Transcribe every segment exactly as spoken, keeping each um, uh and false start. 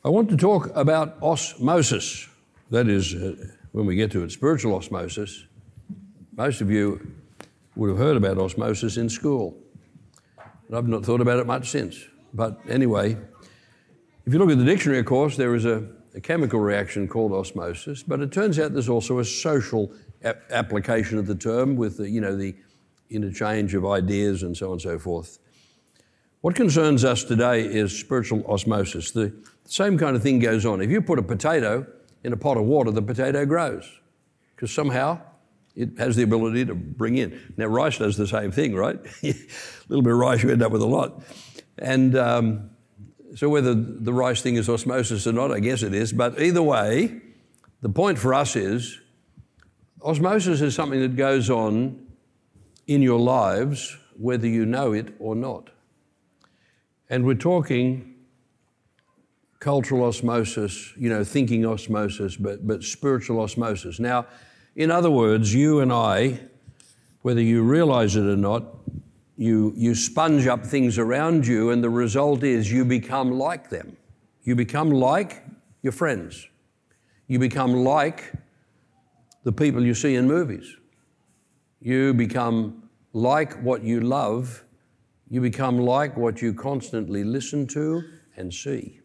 I want to talk about osmosis. That is, uh, when we get to it, spiritual osmosis. Most of you would have heard about osmosis in school. And I've not thought about it much since. But anyway, if you look at the dictionary, of course, there is a, a chemical reaction called osmosis, but it turns out there's also a social ap- application of the term with the, you know, the interchange of ideas and so on and so forth. What concerns us today is spiritual osmosis. The same kind of thing goes on. If you put a potato in a pot of water, the potato grows because somehow it has the ability to bring in. Now, rice does the same thing, right? A little bit of rice, you end up with a lot. And um, so whether the rice thing is osmosis or not, I guess it is. But either way, the point for us is osmosis is something that goes on in your lives, whether you know it or not. And we're talking cultural osmosis, you know, thinking osmosis, but, but spiritual osmosis. Now, in other words, you and I, whether you realize it or not, you, you sponge up things around you, and the result is you become like them. You become like your friends. You become like the people you see in movies. You become like what you love. You become like what you constantly listen to and see.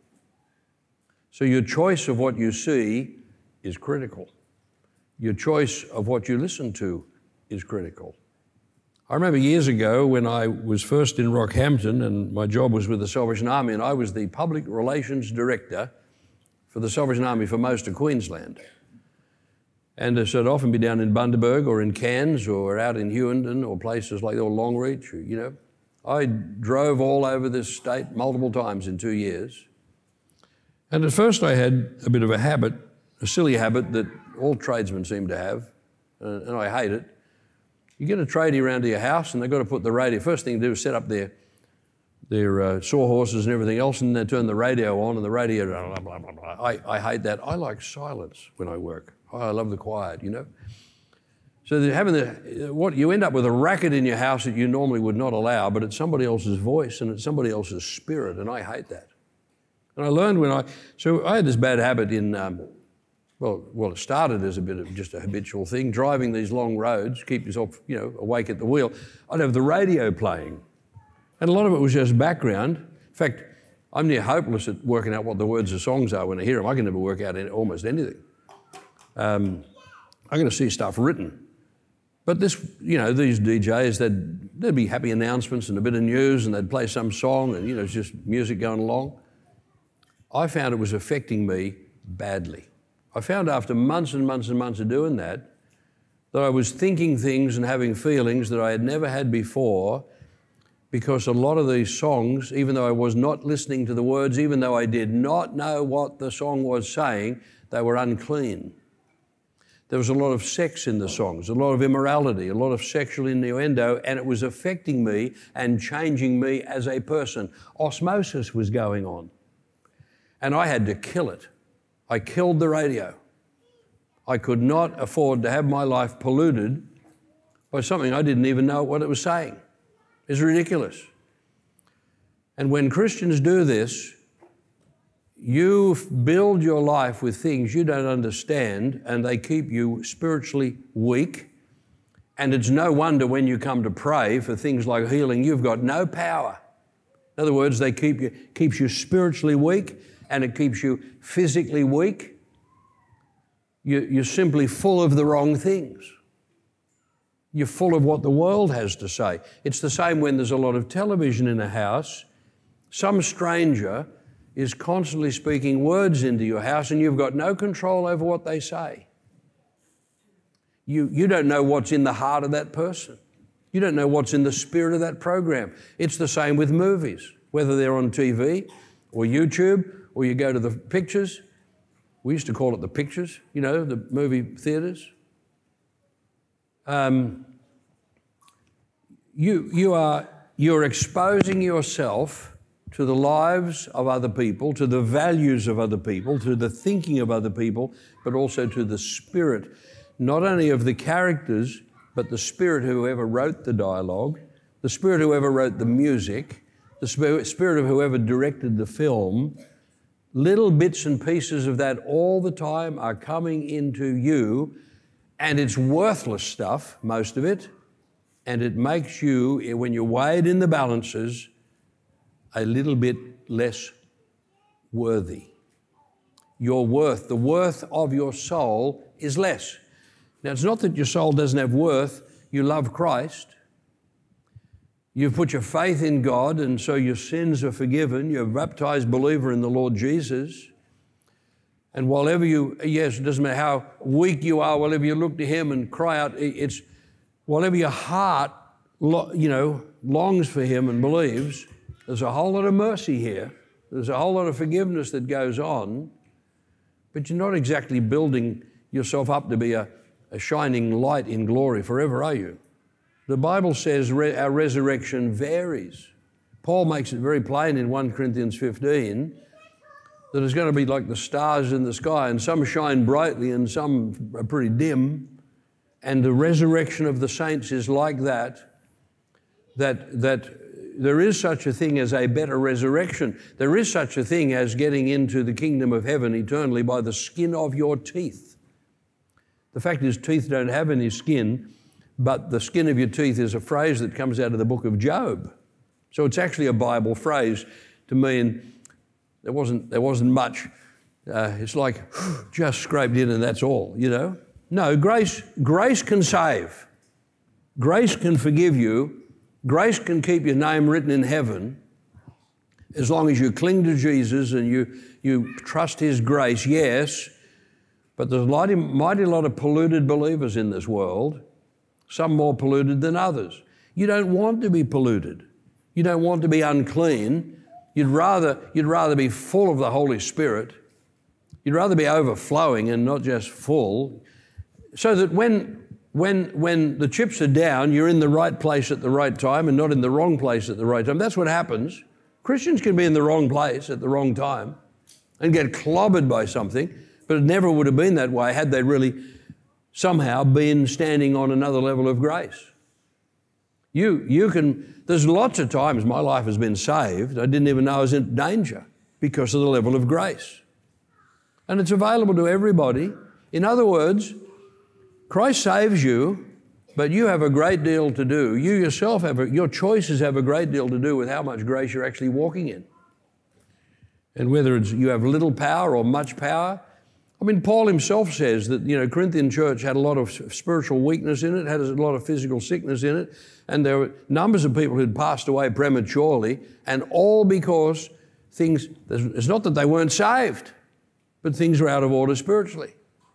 So your choice of what you see is critical. Your choice of what you listen to is critical. I remember years ago when I was first in Rockhampton and my job was with the Salvation Army, and I was the public relations director for the Salvation Army for most of Queensland. And so I'd often be down in Bundaberg or in Cairns or out in Hughenden or places like that, or Longreach, or, you know. I drove all over this state multiple times in two years. And at first I had a bit of a habit, a silly habit that all tradesmen seem to have, uh, and I hate it. You get a tradie around to your house and they've got to put the radio, first thing to do is set up their, their uh, sawhorses and everything else, and they turn the radio on and the radio, blah, blah, blah, blah. I, I hate that. I like silence when I work. Oh, I love the quiet, you know. So having the, what you end up with a racket in your house that you normally would not allow, but it's somebody else's voice and it's somebody else's spirit, and I hate that. And I learned when I, so I had this bad habit in, um, well, well, it started as a bit of just a habitual thing, driving these long roads, keep yourself, you know, awake at the wheel. I'd have the radio playing, and a lot of it was just background. In fact, I'm near hopeless at working out what the words of songs are when I hear them. I can never work out any, almost anything. Um, I'm going to see stuff written. But this, you know, these D Js, they'd, there'd be happy announcements and a bit of news, and they'd play some song, and, you know, it's just music going along. I found it was affecting me badly. I found after months and months and months of doing that, that I was thinking things and having feelings that I had never had before, because a lot of these songs, even though I was not listening to the words, even though I did not know what the song was saying, they were unclean. There was a lot of sex in the songs, a lot of immorality, a lot of sexual innuendo, and it was affecting me and changing me as a person. Osmosis was going on. And I had to kill it. I killed the radio. I could not afford to have my life polluted by something I didn't even know what it was saying. It's ridiculous. And when Christians do this, you build your life with things you don't understand, and they keep you spiritually weak. And it's no wonder when you come to pray for things like healing, you've got no power. In other words, they keep you keeps you spiritually weak, and it keeps you physically weak. You, you're simply full of the wrong things. You're full of what the world has to say. It's the same when there's a lot of television in a house. Some stranger is constantly speaking words into your house, and you've got no control over what they say. You, you don't know what's in the heart of that person. You don't know what's in the spirit of that program. It's the same with movies, whether they're on T V or YouTube, or you go to the pictures. We used to call it the pictures, you know, the movie theatres. Um, you, you are, you're exposing yourself to the lives of other people, to the values of other people, to the thinking of other people, but also to the spirit, not only of the characters, but the spirit of whoever wrote the dialogue, the spirit of whoever wrote the music, the spirit of whoever directed the film. little bits and pieces of that all the time are coming into you, and it's worthless stuff, most of it, and it makes you, when you're weighed in the balances, a little bit less worthy. Your worth, the worth of your soul is less. Now, it's not that your soul doesn't have worth. You love Christ. You've put your faith in God, and so your sins are forgiven. You're a baptized believer in the Lord Jesus. And whatever you, yes, it doesn't matter how weak you are, whatever you look to Him and cry out, it's whatever your heart, you know, longs for Him and believes, there's a whole lot of mercy here. There's a whole lot of forgiveness that goes on, but you're not exactly building yourself up to be a, a shining light in glory forever, are you? The Bible says re- our resurrection varies. Paul makes it very plain in First Corinthians fifteen that it's going to be like the stars in the sky, and some shine brightly and some are pretty dim. And the resurrection of the saints is like that, that, that there is such a thing as a better resurrection. There is such a thing as getting into the kingdom of heaven eternally by the skin of your teeth. The fact is, teeth don't have any skin, but the skin of your teeth is a phrase that comes out of the book of Job. So it's actually a Bible phrase to mean there wasn't, there wasn't much. Uh, it's like just scraped in and that's all, you know. No, grace, grace can save. Grace can forgive you. Grace can keep your name written in heaven as long as you cling to Jesus and you, you trust His grace, yes. But there's a mighty, mighty lot of polluted believers in this world, some more polluted than others. You don't want to be polluted. You don't want to be unclean. You'd rather, you'd rather be full of the Holy Spirit. You'd rather be overflowing and not just full, so that when, when, when the chips are down, you're in the right place at the right time and not in the wrong place at the right time. That's what happens. Christians can be in the wrong place at the wrong time and get clobbered by something, but it never would have been that way had they really somehow been standing on another level of grace. You, you can, there's lots of times my life has been saved. I didn't even know I was in danger because of the level of grace. And it's available to everybody. In other words, Christ saves you, but you have a great deal to do. You yourself have, a, your choices have a great deal to do with how much grace you're actually walking in. And whether it's you have little power or much power. I mean, Paul himself says that, you know, Corinthian church had a lot of spiritual weakness in it, had a lot of physical sickness in it, and there were numbers of people who'd passed away prematurely, and all because things, it's not that they weren't saved, but things were out of order spiritually.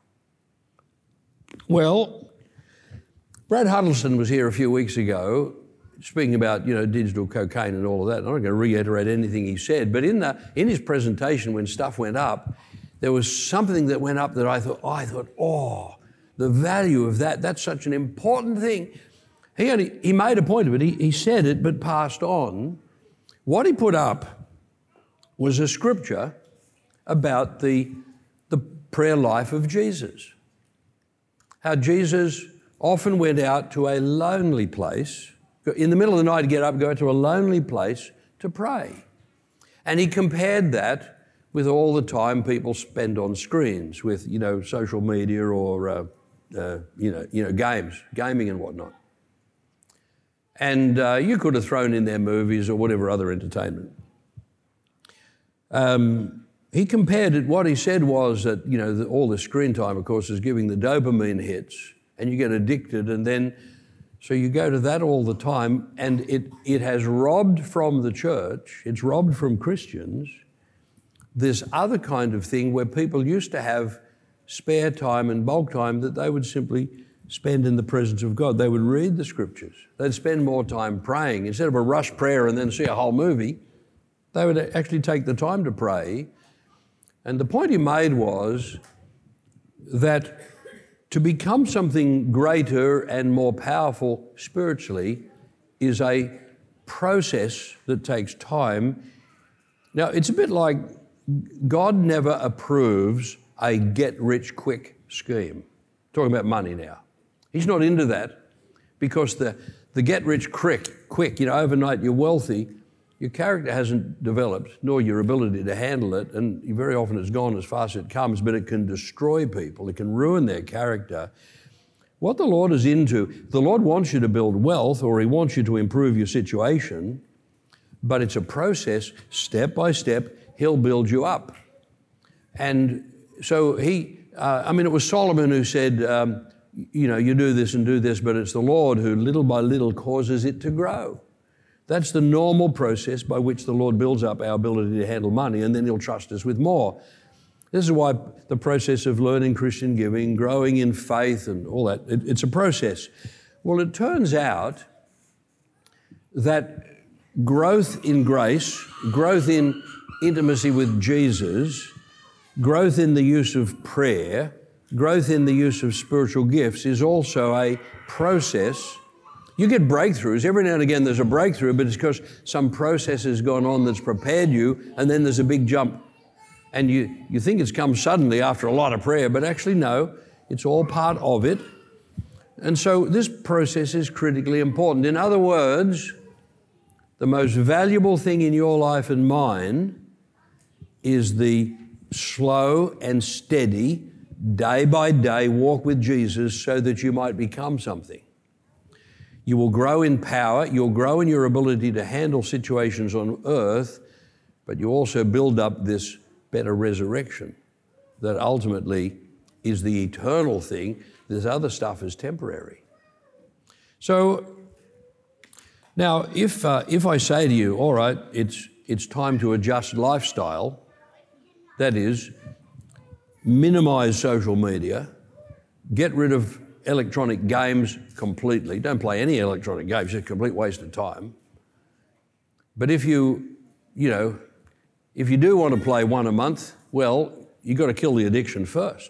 Well, Brad Huddleston was here a few weeks ago speaking about, you know, digital cocaine and all of that. I'm not going to reiterate anything he said, but in the in his presentation when stuff went up, there was something that went up that I thought, oh, I thought, oh, the value of that, that's such an important thing. He only, he made a point of it. He, he said it, but passed on. What he put up was a scripture about the, the prayer life of Jesus. How Jesus often went out to a lonely place. In the middle of the night, he'd get up, go to a lonely place to pray. And he compared that with all the time people spend on screens, with, you know, social media or, uh, uh, you know, you know, games, gaming and whatnot. And uh, you could have thrown in there movies or whatever other entertainment. Um, he compared it, what he said was that, you know, the, all the screen time, of course, is giving the dopamine hits and you get addicted, and then, so you go to that all the time, and it, it has robbed from the church, it's robbed from Christians, this other kind of thing where people used to have spare time and bulk time that they would simply spend in the presence of God. They would read the scriptures. They'd spend more time praying. Instead of a rush prayer and then see a whole movie, they would actually take the time to pray. And the point he made was that to become something greater and more powerful spiritually is a process that takes time. Now, it's a bit like God never approves a get-rich-quick scheme. Talking about money now. He's not into that, because the, the get-rich-quick, quick, you know, overnight you're wealthy, your character hasn't developed, nor your ability to handle it, and very often it's gone as fast as it comes, but it can destroy people, it can ruin their character. What the Lord is into, the Lord wants you to build wealth, or He wants you to improve your situation, but it's a process, step by step, He'll build you up. And so he, uh, I mean, it was Solomon who said, um, you know, you do this and do this, but it's the Lord who little by little causes it to grow. That's the normal process by which the Lord builds up our ability to handle money, and then He'll trust us with more. This is why the process of learning Christian giving, growing in faith and all that, it, it's a process. Well, it turns out that growth in grace, growth in intimacy with Jesus, growth in the use of prayer, growth in the use of spiritual gifts is also a process. You get breakthroughs. Every now and again there's a breakthrough, but it's because some process has gone on that's prepared you, and then there's a big jump. And you, you think it's come suddenly after a lot of prayer, but actually no, it's all part of it. And so this process is critically important. In other words, the most valuable thing in your life and mine is the slow and steady, day by day walk with Jesus so that you might become something. You will grow in power, you'll grow in your ability to handle situations on earth, but you also build up this better resurrection that ultimately is the eternal thing. This other stuff is temporary. So now if uh, if I say to you, all right, it's it's time to adjust lifestyle, that is, minimize social media, get rid of electronic games completely. Don't play any electronic games, it's a complete waste of time. But if you, you know, if you do want to play one a month, well, you've got to kill the addiction first.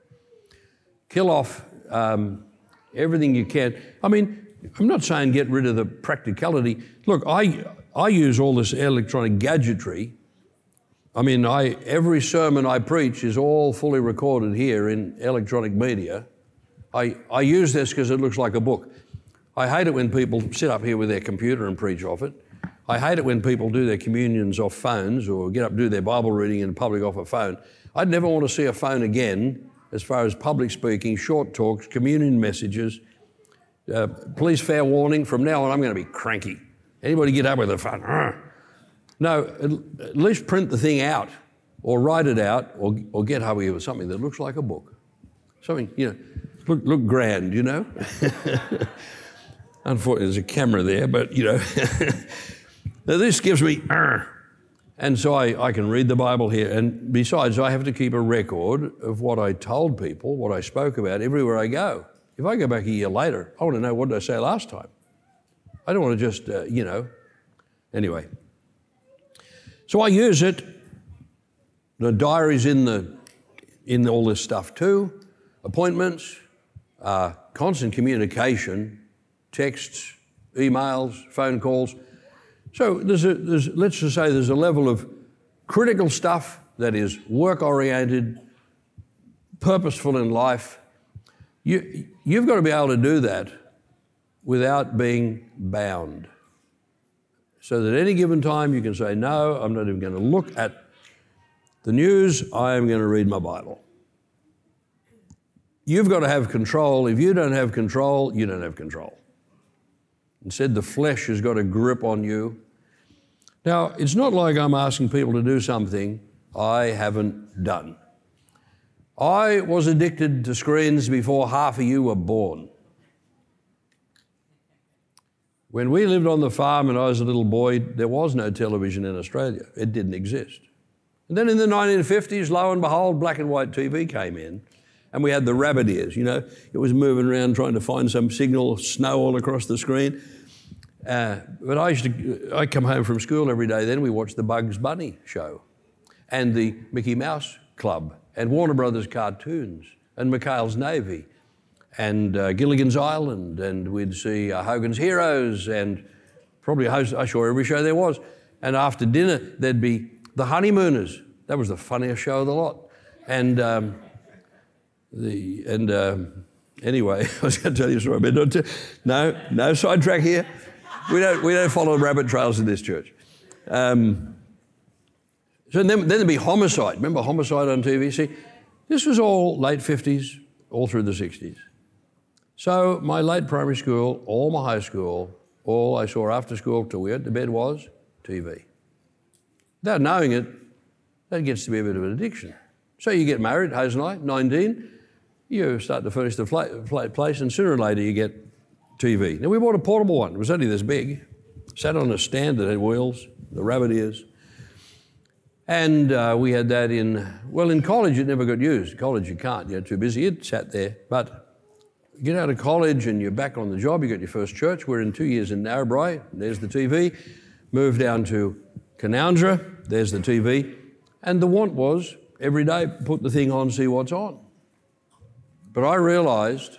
Kill off um, everything you can. I mean, I'm not saying get rid of the practicality. Look, I I use all this electronic gadgetry. I mean, I every sermon I preach is all fully recorded here in electronic media. I, I use this because it looks like a book. I hate it when people sit up here with their computer and preach off it. I hate it when people do their communions off phones or get up and do their Bible reading in public off a phone. I'd never want to see a phone again as far as public speaking, short talks, communion messages. Uh, please, fair warning, from now on I'm going to be cranky. Anybody get up with a phone? Argh. No, at, at least print the thing out or write it out or, or get over here with something that looks like a book. Something, you know, look, look grand, you know. Unfortunately, there's a camera there, but, you know. Now, this gives me, uh, and so I, I can read the Bible here. And besides, I have to keep a record of what I told people, what I spoke about everywhere I go. If I go back a year later, I want to know, what did I say last time? I don't want to just, uh, you know, anyway. So I use it. The diary's in the in all this stuff too. Appointments, uh, constant communication, texts, emails, phone calls. So there's a, there's, let's just say there's a level of critical stuff that is work-oriented, purposeful in life. You, you've got to be able to do that without being bound. So that at any given time you can say, no, I'm not even going to look at the news, I am going to read my Bible. You've got to have control. If you don't have control, you don't have control. Instead, the flesh has got a grip on you. Now, it's not like I'm asking people to do something I haven't done. I was addicted to screens before half of you were born. When we lived on the farm and I was a little boy, there was no television in Australia. It didn't exist. And then in the nineteen fifties, lo and behold, black and white T V came in. And we had the rabbit ears, you know. It was moving around trying to find some signal, snow all across the screen. Uh, but I used to, I come home from school every day then, we watched the Bugs Bunny show and the Mickey Mouse Club and Warner Brothers cartoons and McHale's Navy and uh, Gilligan's Island, and we'd see uh, Hogan's Heroes and probably I saw every show there was. And after dinner, there'd be The Honeymooners. That was the funniest show of the lot. And um, the and um, anyway, I was going to tell you a story, but not to, no, no sidetrack here. We don't we don't follow rabbit trails in this church. Um, so then, then there'd be Homicide. Remember Homicide on T V? See, this was all late fifties, all through the sixties. So my late primary school, all my high school, all I saw after school till we went to bed was T V. Without knowing it, that gets to be a bit of an addiction. So you get married, Hayes and I, nineteen, you start to furnish the fla- place, and sooner or later you get T V. Now we bought a portable one. It was only this big. Sat on a stand that had wheels, the rabbit ears. And uh, we had that in, well, in college it never got used. College you can't, you're too busy. It sat there. But you get out of college and you're back on the job, you got your first church. We're in two years in Narrabri, there's the T V. Moved down to Canowindra, there's the T V. And the want was, every day, put the thing on, see what's on. But I realised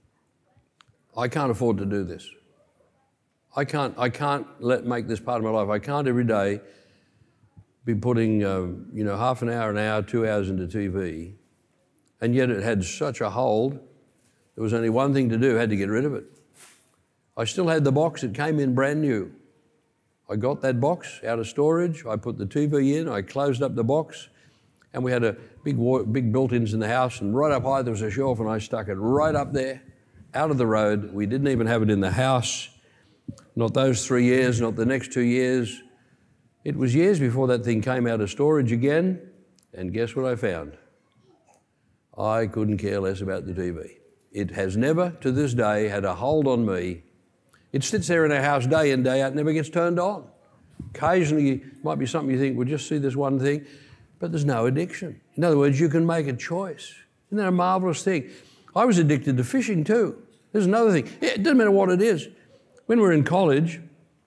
I can't afford to do this. I can't, I can't let make this part of my life. I can't every day be putting, uh, you know, half an hour, an hour, two hours into T V, and yet it had such a hold. There was only one thing to do, had to get rid of it. I still had the box, it came in brand new. I got that box out of storage, I put the T V in, I closed up the box, and we had a big, big built-ins in the house, and right up high there was a shelf, and I stuck it right up there, out of the road. We didn't even have it in the house. Not those three years, not the next two years. It was years before that thing came out of storage again, and guess what I found? I couldn't care less about the T V. It has never, to this day, had a hold on me. It sits there in our house day in, day out, never gets turned on. Occasionally, it might be something you think, well, just see this one thing, but there's no addiction. In other words, you can make a choice. Isn't that a marvellous thing? I was addicted to fishing too. There's another thing. It doesn't matter what it is. When we were in college,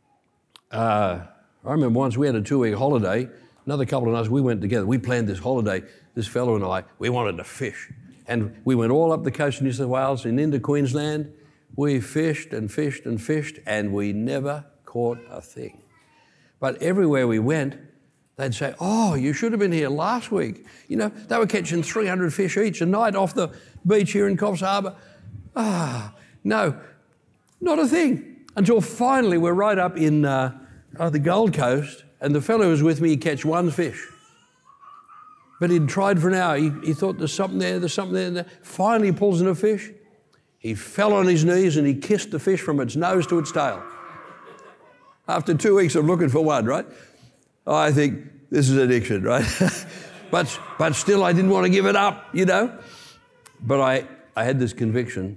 uh, I remember once we had a two-week holiday. Another couple of nights we went together. We planned this holiday, this fellow and I, we wanted to fish. And we went all up the coast of New South Wales and into Queensland. We fished and fished and fished, and we never caught a thing. But everywhere we went, they'd say, oh, you should have been here last week. You know, they were catching three hundred fish each a night off the beach here in Coffs Harbour. Ah, no, not a thing. Until finally we're right up in uh, uh, the Gold Coast, and the fellow who was with me, he'd catch one fish. But he'd tried for an hour. He, he thought there's something there, there's something there, there. Finally he pulls in a fish. He fell on his knees and he kissed the fish from its nose to its tail. After two weeks of looking for one, right? I think this is addiction, right? but but still I didn't want to give it up, you know. But I, I had this conviction,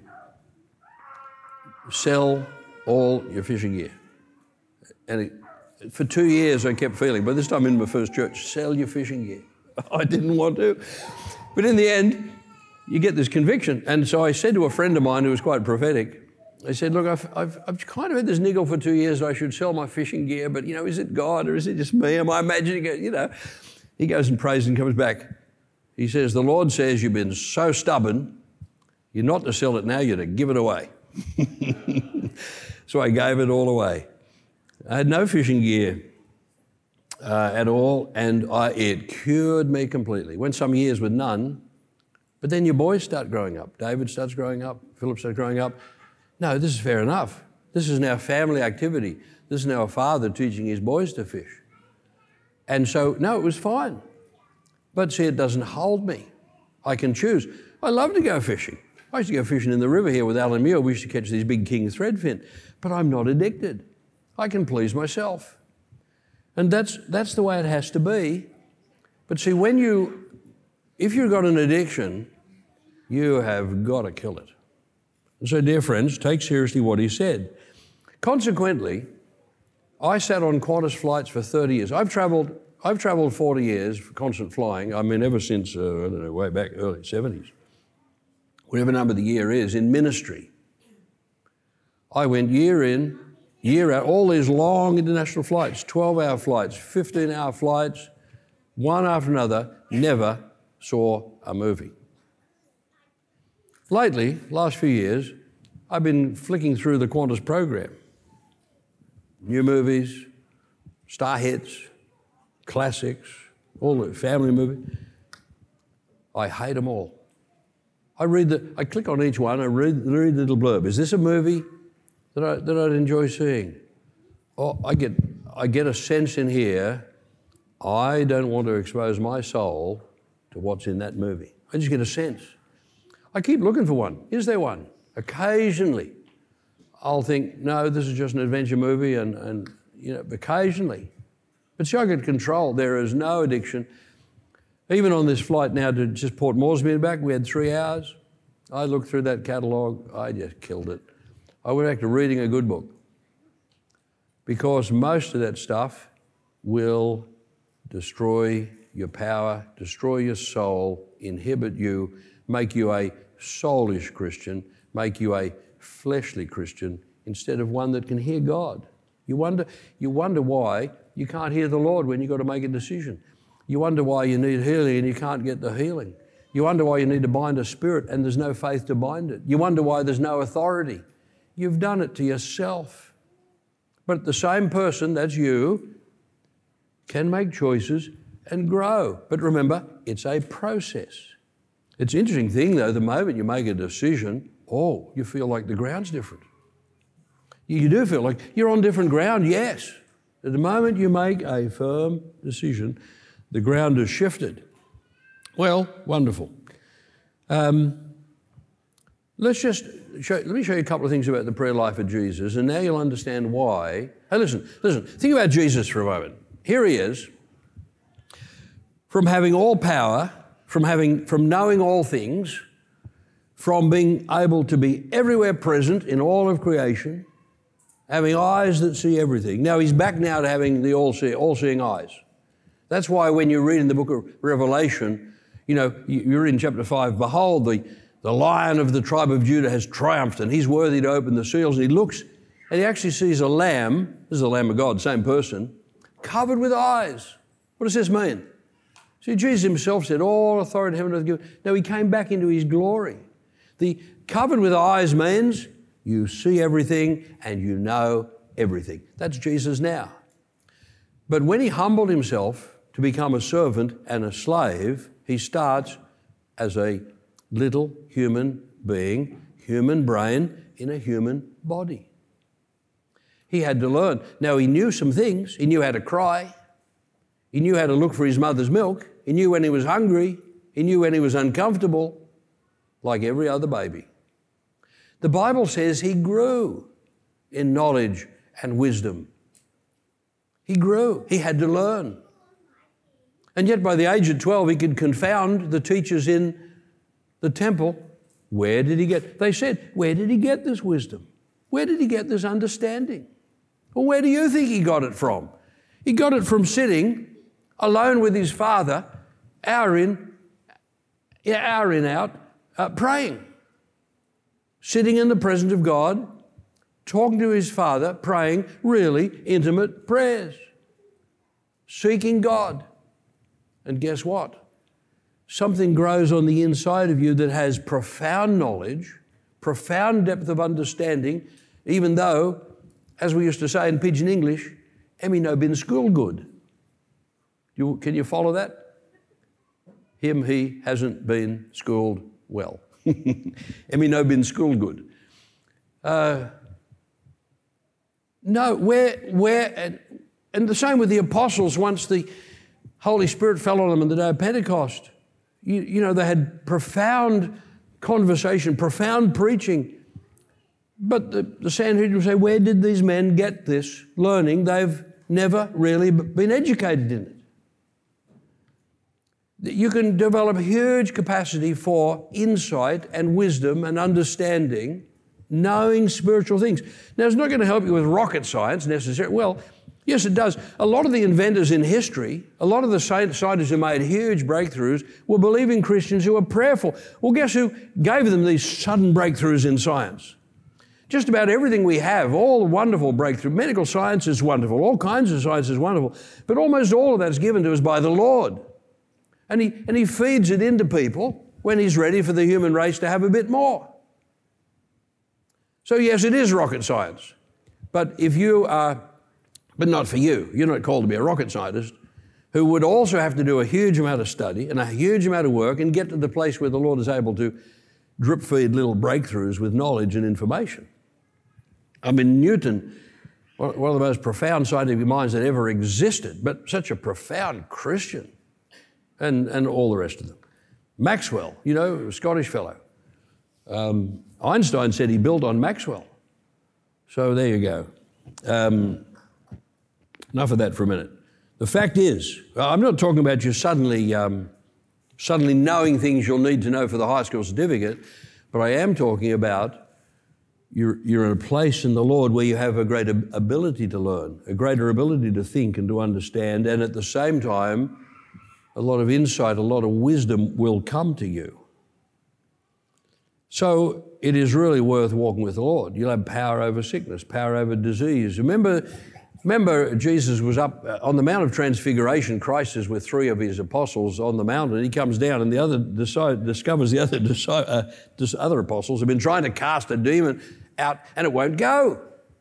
sell all your fishing gear. And it, for two years I kept feeling, by this time in my first church, sell your fishing gear. I didn't want to. But in the end, you get this conviction. And so I said to a friend of mine who was quite prophetic, I said, look, I've, I've, I've kind of had this niggle for two years that I should sell my fishing gear, but, you know, is it God or is it just me? Am I imagining it? You know. He goes and prays and comes back. He says, the Lord says you've been so stubborn, you're not to sell it now, you're to give it away. So I gave it all away. I had no fishing gear uh, at all, and I, it cured me completely. Went some years with none, but then your boys start growing up. David starts growing up. Philip starts growing up. No, this is fair enough. This is now family activity. This is now a father teaching his boys to fish. And so, no, it was fine. But see, it doesn't hold me. I can choose. I love to go fishing. I used to go fishing in the river here with Alan Muir. We used to catch these big king threadfin. But I'm not addicted. I can please myself. And that's that's the way it has to be. But see, when you, if you've got an addiction, you have got to kill it. And so, dear friends, take seriously what he said. Consequently, I sat on Qantas flights for thirty years. I've travelled I've travelled forty years for constant flying. I mean, ever since, uh, I don't know, way back, early seventies. Whatever number the year is, in ministry. I went year in, year out, all these long international flights, twelve-hour flights, fifteen-hour flights, one after another, never saw a movie. Lately, last few years, I've been flicking through the Qantas program. New movies, star hits, classics, all the family movies. I hate them all. I read the, I click on each one, I read, read the little blurb. Is this a movie that, I, that I'd enjoy seeing? Oh, I get, I get a sense in here, I don't want to expose my soul to what's in that movie. I just get a sense. I keep looking for one. Is there one? Occasionally, I'll think, no, this is just an adventure movie, and, and you know, occasionally. But see, I get control. There is no addiction. Even on this flight now to just Port Moresby and back, we had three hours. I looked through that catalogue, I just killed it. I went back to reading a good book, because most of that stuff will destroy your power, destroy your soul, inhibit you, make you a soulish Christian, make you a fleshly Christian instead of one that can hear God. You wonder, you wonder why you can't hear the Lord when you've got to make a decision. You wonder why you need healing and you can't get the healing. You wonder why you need to bind a spirit and there's no faith to bind it. You wonder why there's no authority. You've done it to yourself. But the same person, that's you, can make choices and grow. But remember, it's a process. It's an interesting thing, though, the moment you make a decision, oh, you feel like the ground's different. You do feel like you're on different ground, yes. At the moment you make a firm decision, the ground has shifted. Well, wonderful. Um, let's just show, let me show you a couple of things about the prayer life of Jesus, and now you'll understand why. Hey, listen, listen, think about Jesus for a moment. Here he is, from having all power, from having, from knowing all things, from being able to be everywhere present in all of creation, having eyes that see everything. Now he's back now to having the all-see, all-seeing eyes. That's why when you read in the book of Revelation, you know, you read in chapter five, behold, the, the Lion of the tribe of Judah has triumphed and he's worthy to open the seals. And he looks and he actually sees a lamb, this is the Lamb of God, same person, covered with eyes. What does this mean? See, Jesus himself said, all authority in heaven and earth given. Now he came back into his glory. The covered with eyes means you see everything and you know everything. That's Jesus now. But when he humbled himself to become a servant and a slave, he starts as a little human being, human brain in a human body. He had to learn. Now, he knew some things. He knew how to cry. He knew how to look for his mother's milk. He knew when he was hungry. He knew when he was uncomfortable, like every other baby. The Bible says he grew in knowledge and wisdom. He grew. He had to learn. And yet by the age of twelve, he could confound the teachers in the temple. Where did he get? They said, where did he get this wisdom? Where did he get this understanding? Well, where do you think he got it from? He got it from sitting alone with his father, hour in, hour in, out, uh, praying. Sitting in the presence of God, talking to his father, praying really intimate prayers, seeking God. And guess what? Something grows on the inside of you that has profound knowledge, profound depth of understanding, even though, as we used to say in Pidgin English, Emmy no been school good. You, can you follow that? Him, he hasn't been schooled well. Emmy no been schooled good. Uh, no, where, where, and, and the same with the apostles once the Holy Spirit fell on them on the day of Pentecost. You, you know, they had profound conversation, profound preaching. But the, the Sanhedrin would say, where did these men get this learning? They've never really been educated in it. You can develop huge capacity for insight and wisdom and understanding, knowing spiritual things. Now, it's not going to help you with rocket science necessarily. Well, yes, it does. A lot of the inventors in history, a lot of the scientists who made huge breakthroughs were believing Christians who were prayerful. Well, guess who gave them these sudden breakthroughs in science? Just about everything we have, all the wonderful breakthrough. Medical science is wonderful. All kinds of science is wonderful. But almost all of that is given to us by the Lord. And he, and he feeds it into people when he's ready for the human race to have a bit more. So yes, it is rocket science. But if you are, but not for you, you're not called to be a rocket scientist, who would also have to do a huge amount of study and a huge amount of work and get to the place where the Lord is able to drip feed little breakthroughs with knowledge and information. I mean, Newton one of the most profound scientific minds that ever existed, but such a profound Christian, and, and all the rest of them. Maxwell, you know, a Scottish fellow. Um, Einstein said he built on Maxwell. So there you go. Um, enough of that for a minute. The fact is, I'm not talking about you suddenly, um, suddenly knowing things you'll need to know for the high school certificate, but I am talking about You're, you're in a place in the Lord where you have a greater ability to learn, a greater ability to think and to understand, and at the same time, a lot of insight, a lot of wisdom will come to you. So it is really worth walking with the Lord. You'll have power over sickness, power over disease. Remember, remember Jesus was up on the Mount of Transfiguration. Christ is with three of his apostles on the mountain. He comes down and the other discovers the other, uh, other apostles have been trying to cast a demon out and it won't go.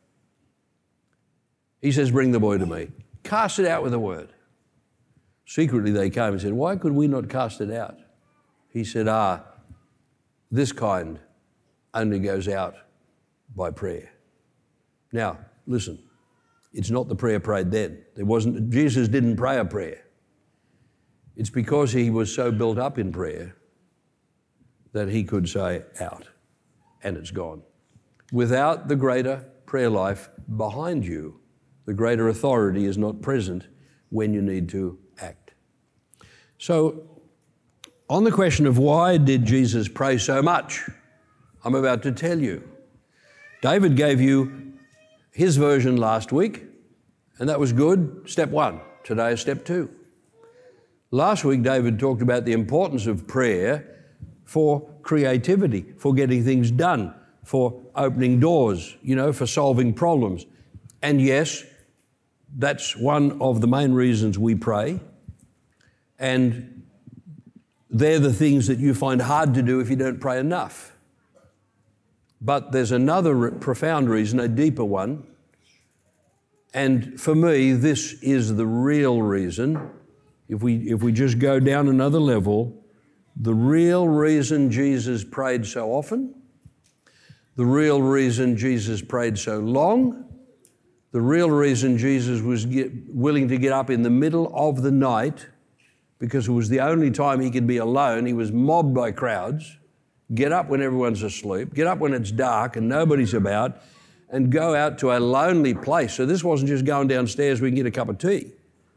He says, bring the boy to me. Cast it out with a word. Secretly they came and said, why could we not cast it out? He said, ah, this kind only goes out by prayer. Now, listen, it's not the prayer prayed then. There wasn't, Jesus didn't pray a prayer. It's because he was so built up in prayer that he could say out, and it's gone. Without the greater prayer life behind you, the greater authority is not present when you need to act. So, on the question of why did Jesus pray so much, I'm about to tell you. David gave you his version last week, and that was good, step one. Today is step two. Last week, David talked about the importance of prayer for creativity, for getting things done, for opening doors, you know, for solving problems. And yes, that's one of the main reasons we pray. And they're the things that you find hard to do if you don't pray enough. But there's another profound reason, a deeper one. And for me, this is the real reason. If we, if we just go down another level, the real reason Jesus prayed so often, the real reason Jesus prayed so long, the real reason Jesus was get, willing to get up in the middle of the night, because it was the only time he could be alone. He was mobbed by crowds. Get up when everyone's asleep, get up when it's dark and nobody's about, and go out to a lonely place. So this wasn't just going downstairs we can get a cup of tea.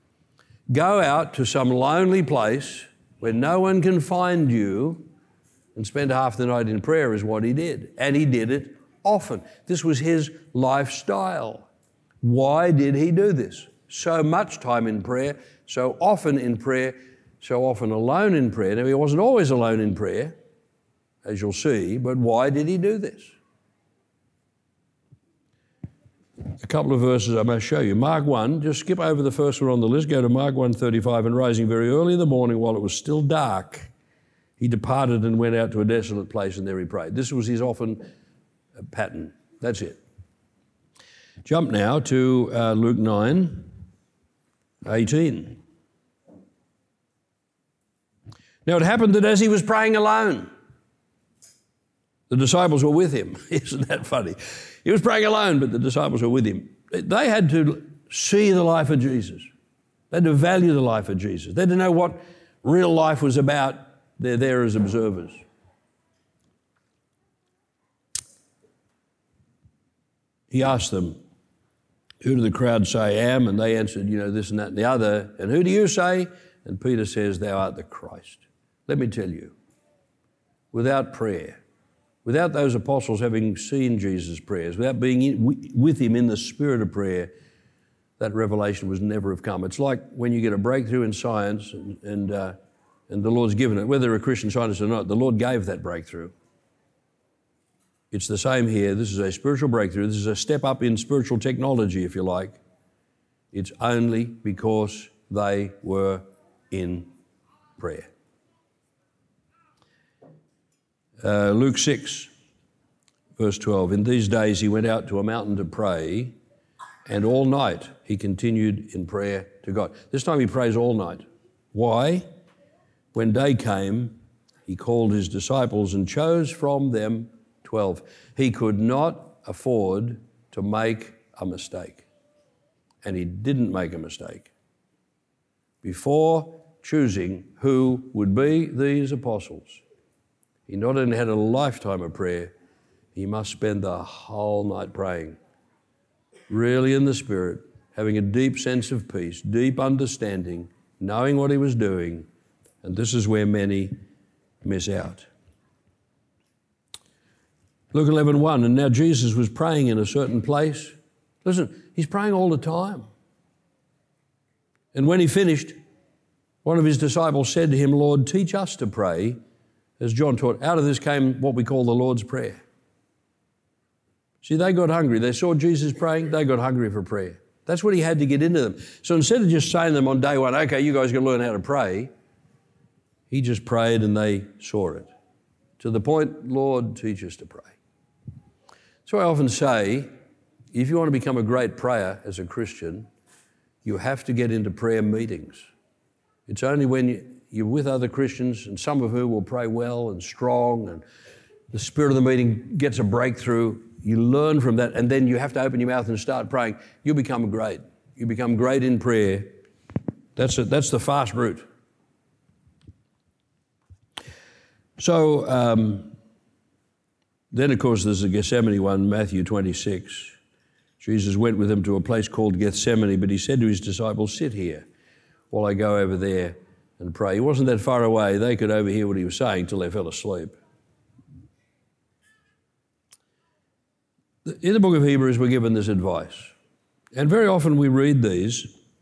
Go out to some lonely place where no one can find you and spend half the night in prayer is what he did. And he did it often. This was his lifestyle. Why did he do this? So much time in prayer, so often in prayer, so often alone in prayer. Now, he wasn't always alone in prayer, as you'll see, but why did he do this? A couple of verses I must show you. Mark one, just skip over the first one on the list, go to Mark one thirty-five, and rising very early in the morning while it was still dark, he departed and went out to a desolate place and there he prayed. This was his often pattern. That's it. Jump now to uh, Luke nine eighteen. Now it happened that as he was praying alone, the disciples were with him. Isn't that funny? He was praying alone, but the disciples were with him. They had to see the life of Jesus. They had to value the life of Jesus. They had to know what real life was about. They're there as observers. He asked them, who do the crowd say I am? And they answered, you know, this and that and the other. And who do you say? And Peter says, thou art the Christ. Let me tell you, without prayer, without those apostles having seen Jesus' prayers, without being in, with him in the spirit of prayer, that revelation would never have come. It's like when you get a breakthrough in science and, and, uh, and the Lord's given it, whether they're a Christian scientist or not, the Lord gave that breakthrough. It's the same here. This is a spiritual breakthrough. This is a step up in spiritual technology, if you like. It's only because they were in prayer. Uh, Luke six, verse twelve, in these days he went out to a mountain to pray, and all night he continued in prayer to God. This time he prays all night. Why? When day came, he called his disciples and chose from them twelve. He could not afford to make a mistake. and he didn't make a mistake. Before choosing who would be these apostles, he not only had a lifetime of prayer, he must spend the whole night praying, really in the Spirit, having a deep sense of peace, deep understanding, knowing what he was doing, and this is where many miss out. Luke eleven one, and now Jesus was praying in a certain place. Listen, he's praying all the time. And when he finished, one of his disciples said to him, Lord, teach us to pray, as John taught. Out of this came what we call the Lord's Prayer. See, they got hungry. They saw Jesus praying, they got hungry for prayer. That's what he had to get into them. So instead of just saying to them on day one, okay, you guys got to learn how to pray, he just prayed and they saw it. To the point, Lord, teach us to pray. So I often say, if you want to become a great prayer as a Christian, you have to get into prayer meetings. It's only when you're with other Christians, and some of whom will pray well and strong, and the spirit of the meeting gets a breakthrough, you learn from that, and then you have to open your mouth and start praying. You become great. You become great in prayer. That's a, that's the fast route. So um, then, of course, there's the Gethsemane one, Matthew twenty-six. Jesus went with them to a place called Gethsemane, but he said to his disciples, sit here while I go over there and pray. He wasn't that far away. They could overhear what he was saying till they fell asleep. In the book of Hebrews, we're given this advice. And very often we read these.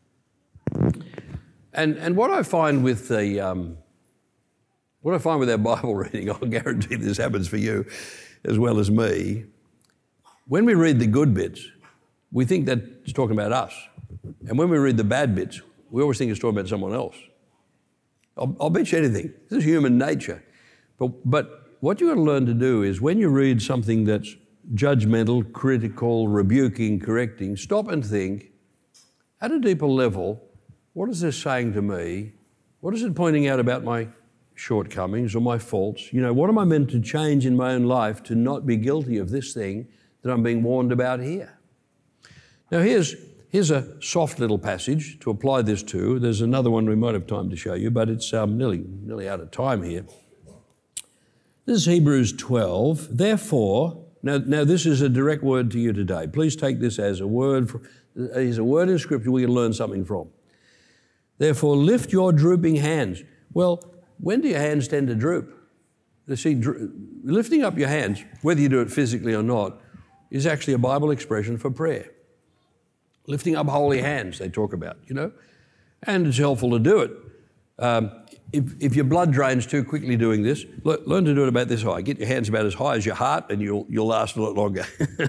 And, and what I find with the, um, what I find with our Bible reading, I'll guarantee this happens for you as well as me. When we read the good bits, we think that it's talking about us. And when we read the bad bits, we always think it's talking about someone else. I'll, I'll bet you anything. This is human nature. But, but what you've got to learn to do is when you read something that's judgmental, critical, rebuking, correcting, stop and think, at a deeper level, what is this saying to me? What is it pointing out about my shortcomings or my faults? You know, what am I meant to change in my own life to not be guilty of this thing that I'm being warned about here? Now here's, here's a soft little passage to apply this to. There's another one we might have time to show you, but it's um, nearly, nearly out of time here. This is Hebrews twelve. Therefore, Now, now, this is a direct word to you today. Please take this as a word, for, as a word in Scripture we can learn something from. Therefore, lift your drooping hands. Well, when do your hands tend to droop? You see, dro- lifting up your hands, whether you do it physically or not, is actually a Bible expression for prayer. Lifting up holy hands, they talk about, you know, and it's helpful to do it. Um, If, if your blood drains too quickly doing this, le- learn to do it about this high. Get your hands about as high as your heart and you'll, you'll last a lot longer.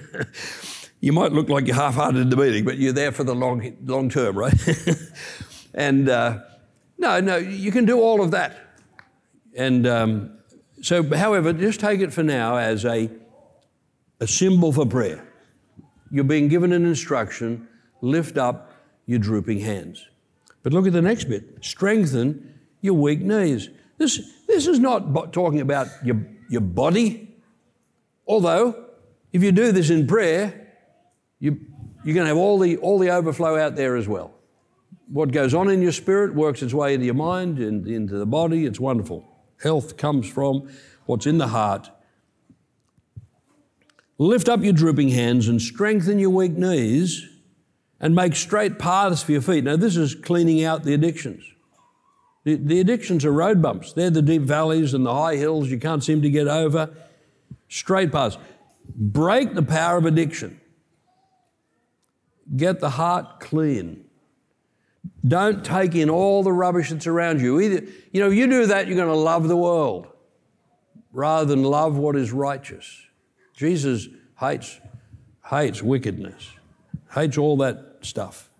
You might look like you're half-hearted in the meeting, but you're there for the long, long term, right? and uh, no, no, you can do all of that. And um, so, however, just take it for now as a, a symbol for prayer. You're being given an instruction, lift up your drooping hands. But look at the next bit, strengthen your weak knees. This, this is not bo- talking about your, your body, although if you do this in prayer, you, you're going to have all the, all the overflow out there as well. What goes on in your spirit works its way into your mind and into the body. It's wonderful. Health comes from what's in the heart. Lift up your drooping hands and strengthen your weak knees and make straight paths for your feet. Now this is cleaning out the addictions. The, the addictions are road bumps. They're the deep valleys and the high hills you can't seem to get over. Straight paths. Break the power of addiction. Get the heart clean. Don't take in all the rubbish that's around you. Either, you know, you do that, you're going to love the world rather than love what is righteous. Jesus hates, hates wickedness, hates all that stuff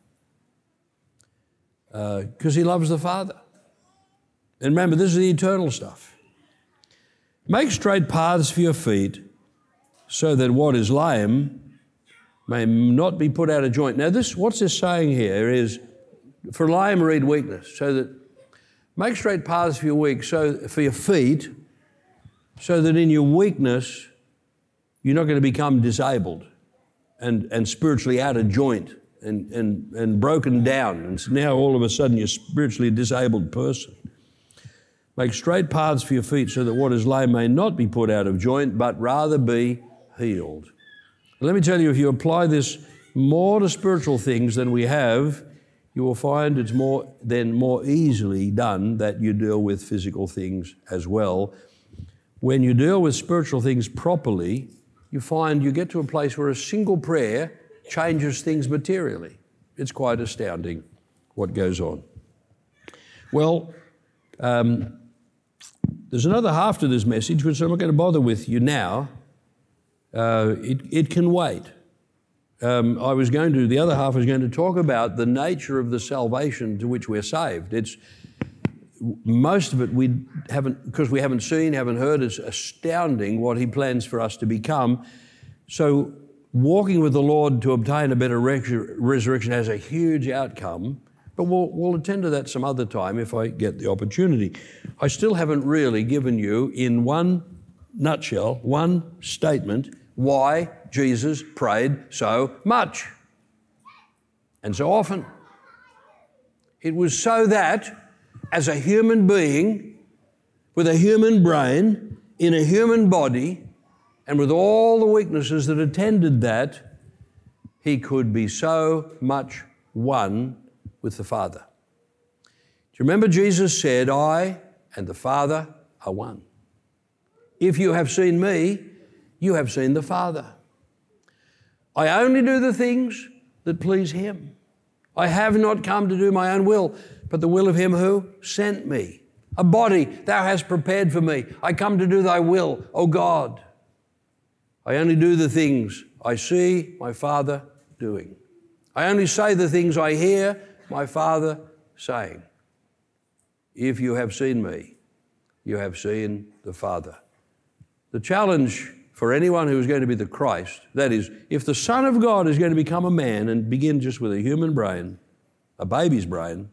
because uh, he loves the Father. And remember, this is the eternal stuff. Make straight paths for your feet so that what is lame may not be put out of joint. Now, this, what's this saying here is, for lame, read weakness. So that, make straight paths for your weak, so for your feet, so that in your weakness, you're not going to become disabled and, and spiritually out of joint and, and, and broken down. And so now all of a sudden you're a spiritually disabled person. Make straight paths for your feet so that what is lame may not be put out of joint, but rather be healed. And let me tell you, if you apply this more to spiritual things than we have, you will find it's more then more easily done that you deal with physical things as well. When you deal with spiritual things properly, you find you get to a place where a single prayer changes things materially. It's quite astounding what goes on. Well, um, there's another half to this message, which I'm not going to bother with you now. Uh, it, it can wait. Um, I was going to, the other half was going to talk about the nature of the salvation to which we're saved. It's most of it we haven't, because we haven't seen, haven't heard. It's astounding what He plans for us to become. So walking with the Lord to obtain a better resurrection has a huge outcome. But we'll, we'll attend to that some other time if I get the opportunity. I still haven't really given you, in one nutshell, one statement, why Jesus prayed so much and so often. It was so that, as a human being, with a human brain, in a human body, and with all the weaknesses that attended that, He could be so much one with the Father. Do you remember Jesus said, I and the Father are one. If you have seen me, you have seen the Father. I only do the things that please Him. I have not come to do my own will, but the will of Him who sent me. A body Thou hast prepared for me. I come to do Thy will, O God. I only do the things I see my Father doing. I only say the things I hear my Father saying. If you have seen me, you have seen the Father. The challenge for anyone who is going to be the Christ, that is, if the Son of God is going to become a man and begin just with a human brain, a baby's brain,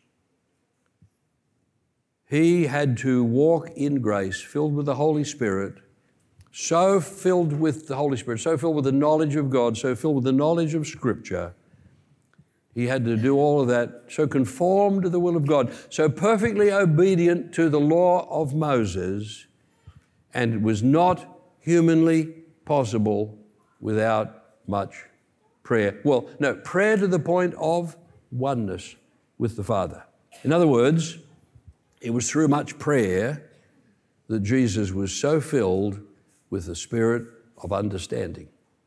He had to walk in grace, filled with the Holy Spirit, so filled with the Holy Spirit, so filled with the knowledge of God, so filled with the knowledge of Scripture. He had to do all of that, so conformed to the will of God, so perfectly obedient to the law of Moses, and it was not humanly possible without much prayer. Well, no, prayer to the point of oneness with the Father. In other words, it was through much prayer that Jesus was so filled with the spirit of understanding.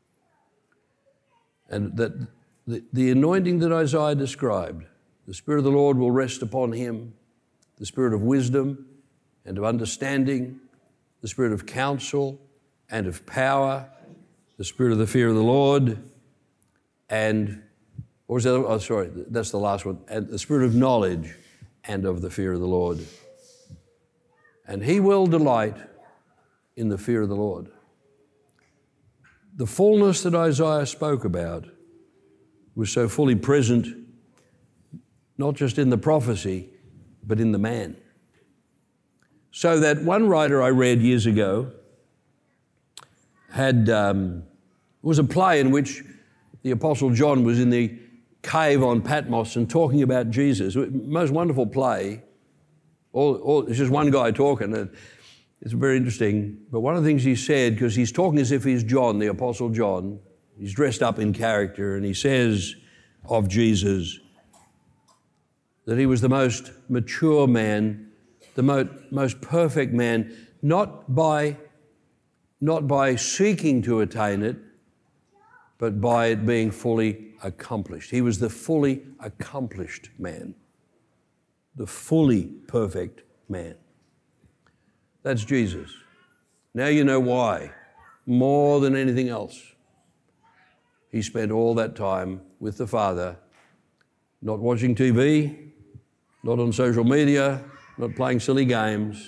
And that the, the anointing that Isaiah described, the Spirit of the Lord will rest upon Him, the spirit of wisdom and of understanding, the spirit of counsel and of power, the spirit of the fear of the Lord, and, what was that? Oh, sorry, that's the last one, and the spirit of knowledge and of the fear of the Lord. And He will delight in the fear of the Lord. The fullness that Isaiah spoke about was so fully present, not just in the prophecy, but in the man. So that one writer I read years ago had, um, it was a play in which the Apostle John was in the cave on Patmos and talking about Jesus. Most wonderful play. All, all, it's just one guy talking. It's very interesting. But one of the things he said, because he's talking as if he's John, the Apostle John, he's dressed up in character, and he says of Jesus that He was the most mature man, the mo- most perfect man, not by, not by seeking to attain it, but by it being fully accomplished. He was the fully accomplished man, the fully perfect man. That's Jesus. Now you know why, more than anything else. He spent all that time with the Father, not watching T V, not on social media, not playing silly games.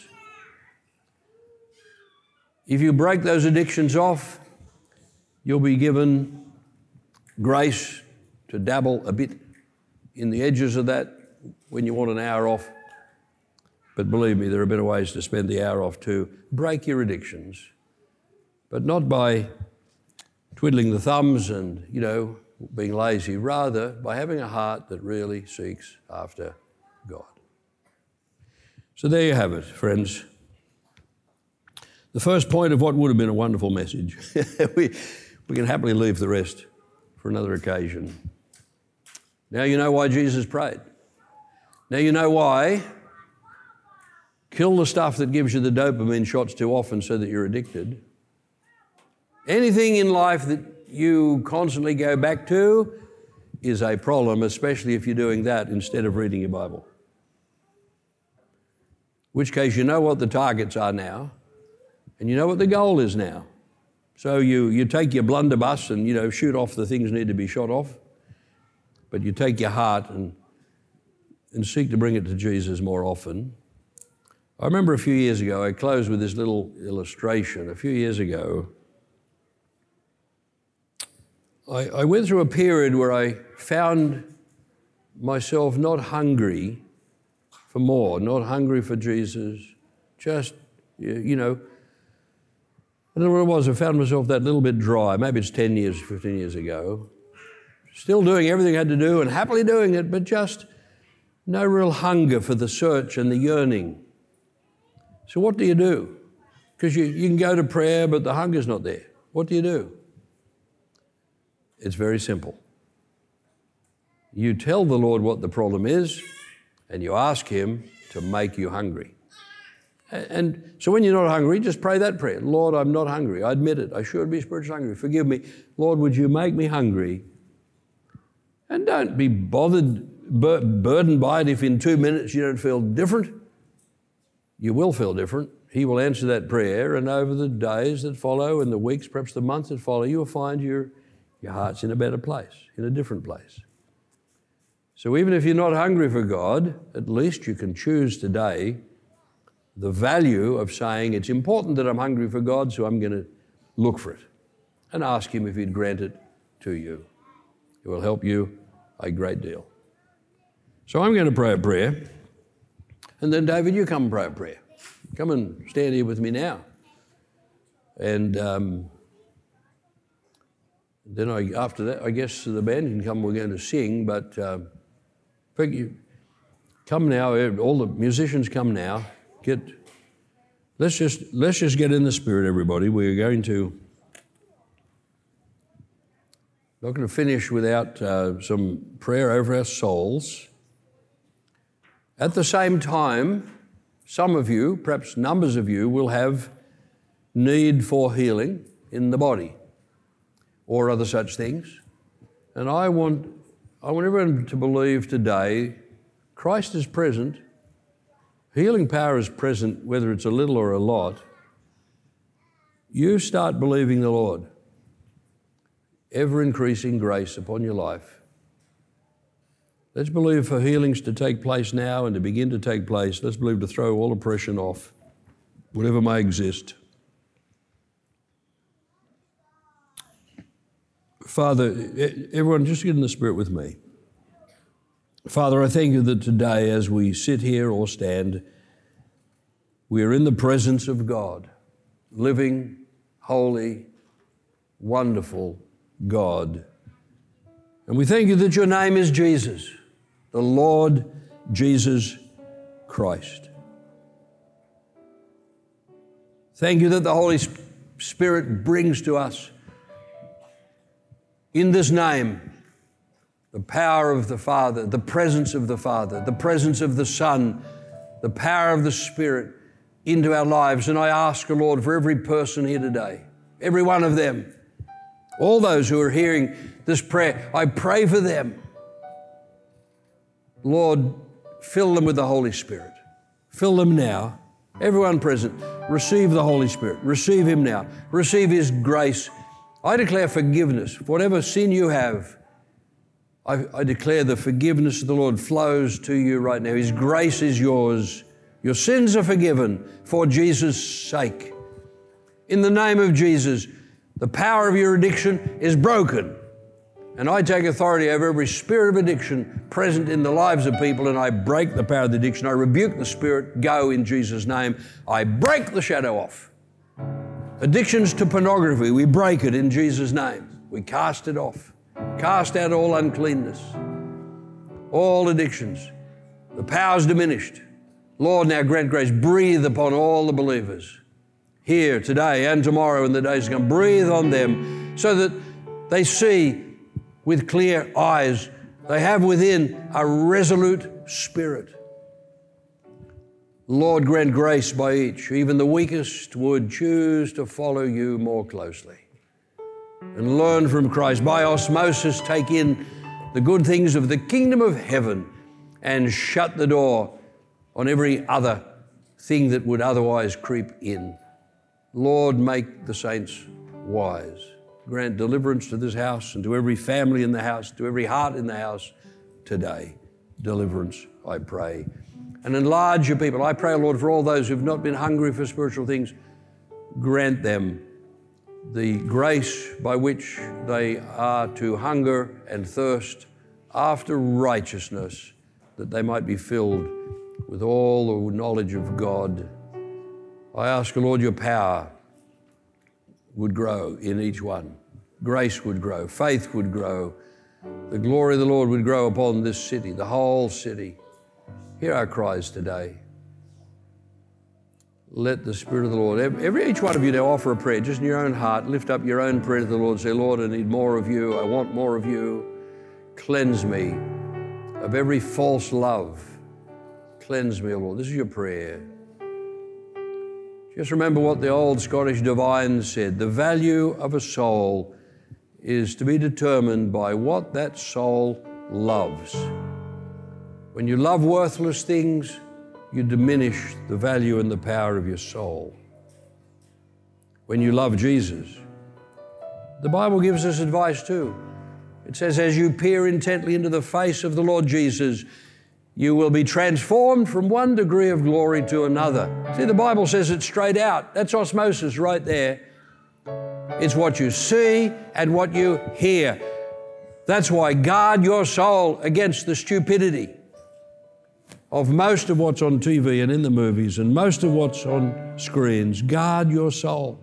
If you break those addictions off, you'll be given grace to dabble a bit in the edges of that when you want an hour off. But believe me, there are better ways to spend the hour off too. Break your addictions, but not by twiddling the thumbs and, you know, being lazy, rather by having a heart that really seeks after God. So there you have it, friends. The first point of what would have been a wonderful message. we, we can happily leave the rest for another occasion. Now you know why Jesus prayed. Now you know why. Kill the stuff that gives you the dopamine shots too often so that you're addicted. Anything in life that you constantly go back to is a problem, especially if you're doing that instead of reading your Bible. In which case you know what the targets are now, and you know what the goal is now. So you, you take your blunderbuss and, you know, shoot off the things that need to be shot off, but you take your heart and, and seek to bring it to Jesus more often. I remember a few years ago, I closed with this little illustration. A few years ago, I, I went through a period where I found myself not hungry for more, not hungry for Jesus, just, you know, I don't know what it was, I found myself that little bit dry. Maybe it's ten years, fifteen years ago. Still doing everything I had to do and happily doing it, but just no real hunger for the search and the yearning. So what do you do? Because you, you can go to prayer, but the hunger's not there. What do you do? It's very simple. You tell the Lord what the problem is, and you ask Him to make you hungry. And so when you're not hungry, just pray that prayer. Lord, I'm not hungry. I admit it. I should be spiritually hungry. Forgive me. Lord, would you make me hungry? And don't be bothered, bur- burdened by it if in two minutes you don't feel different. You will feel different. He will answer that prayer, and over the days that follow and the weeks, perhaps the months that follow, you will find your, your heart's in a better place, in a different place. So even if you're not hungry for God, at least you can choose today the value of saying, it's important that I'm hungry for God, so I'm going to look for it and ask Him if He'd grant it to you. It will help you a great deal. So I'm going to pray a prayer, and then David, you come and pray a prayer. Come and stand here with me now. And um, then I, after that, I guess the band can come, we're going to sing, but uh, you come now, all the musicians come now. Get, let's just let's just get in the spirit, everybody. We're going to not going to finish without uh, some prayer over our souls. At the same time, some of you, perhaps numbers of you, will have need for healing in the body or other such things. And I want I want everyone to believe today Christ is present. Healing power is present, whether it's a little or a lot. You start believing the Lord. Ever-increasing grace upon your life. Let's believe for healings to take place now and to begin to take place. Let's believe to throw all oppression off, whatever may exist. Father, everyone just get in the Spirit with me. Father, I thank you that today as we sit here or stand, we are in the presence of God, living, holy, wonderful God. And we thank you that your name is Jesus, the Lord Jesus Christ. Thank you that the Holy Spirit brings to us in this name the power of the Father, the presence of the Father, the presence of the Son, the power of the Spirit into our lives. And I ask, Lord, for every person here today, every one of them, all those who are hearing this prayer, I pray for them. Lord, fill them with the Holy Spirit. Fill them now. Everyone present, receive the Holy Spirit. Receive Him now. Receive His grace. I declare forgiveness. Whatever sin you have, I, I declare the forgiveness of the Lord flows to you right now. His grace is yours. Your sins are forgiven for Jesus' sake. In the name of Jesus, the power of your addiction is broken. And I take authority over every spirit of addiction present in the lives of people, and I break the power of the addiction. I rebuke the spirit. Go in Jesus' name. I break the shadow off. Addictions to pornography, we break it in Jesus' name. We cast it off. Cast out all uncleanness, all addictions. The power's diminished. Lord, now grant grace. Breathe upon all the believers here today and tomorrow and the days to come. Breathe on them so that they see with clear eyes. They have within a resolute spirit. Lord, grant grace by each. Even the weakest would choose to follow you more closely and learn from Christ. By osmosis, take in the good things of the kingdom of heaven and shut the door on every other thing that would otherwise creep in. Lord, make the saints wise. Grant deliverance to this house and to every family in the house, to every heart in the house today. Deliverance, I pray. And enlarge your people. I pray, Lord, for all those who've not been hungry for spiritual things, grant them the grace by which they are to hunger and thirst after righteousness, that they might be filled with all the knowledge of God. I ask, Lord, your power would grow in each one. Grace would grow, faith would grow, the glory of the Lord would grow upon this city, the whole city. Hear our cries today. Let the Spirit of the Lord, every each one of you now offer a prayer, just in your own heart, lift up your own prayer to the Lord. Say, Lord, I need more of you. I want more of you. Cleanse me of every false love. Cleanse me, O Lord. This is your prayer. Just remember what the old Scottish divines said. The value of a soul is to be determined by what that soul loves. When you love worthless things, you diminish the value and the power of your soul. When you love Jesus, the Bible gives us advice too. It says, as you peer intently into the face of the Lord Jesus, you will be transformed from one degree of glory to another. See, the Bible says it straight out. That's osmosis right there. It's what you see and what you hear. That's why guard your soul against the stupidity of most of what's on T V and in the movies and most of what's on screens. Guard your soul.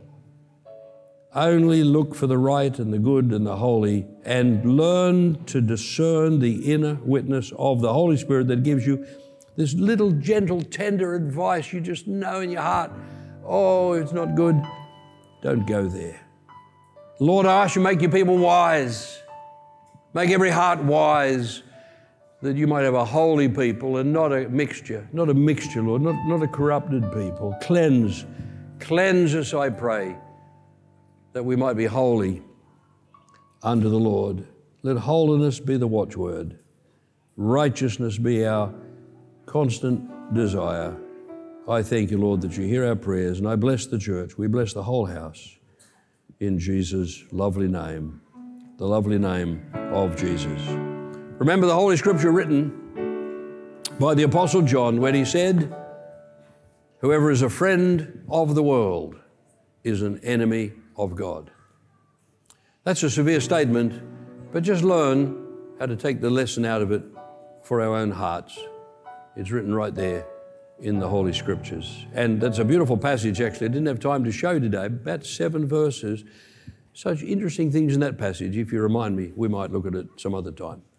Only look for the right and the good and the holy and learn to discern the inner witness of the Holy Spirit that gives you this little gentle, tender advice you just know in your heart. Oh, it's not good. Don't go there. Lord, I ask you, make your people wise. Make every heart wise, that you might have a holy people and not a mixture, not a mixture, Lord, not, not a corrupted people. Cleanse, cleanse us, I pray, that we might be holy unto the Lord. Let holiness be the watchword. Righteousness be our constant desire. I thank you, Lord, that you hear our prayers, and I bless the church. We bless the whole house in Jesus' lovely name, the lovely name of Jesus. Remember the Holy Scripture written by the Apostle John when he said, whoever is a friend of the world is an enemy of God. That's a severe statement, but just learn how to take the lesson out of it for our own hearts. It's written right there in the Holy Scriptures. And that's a beautiful passage, actually. I didn't have time to show today, about seven verses. Such interesting things in that passage. If you remind me, we might look at it some other time.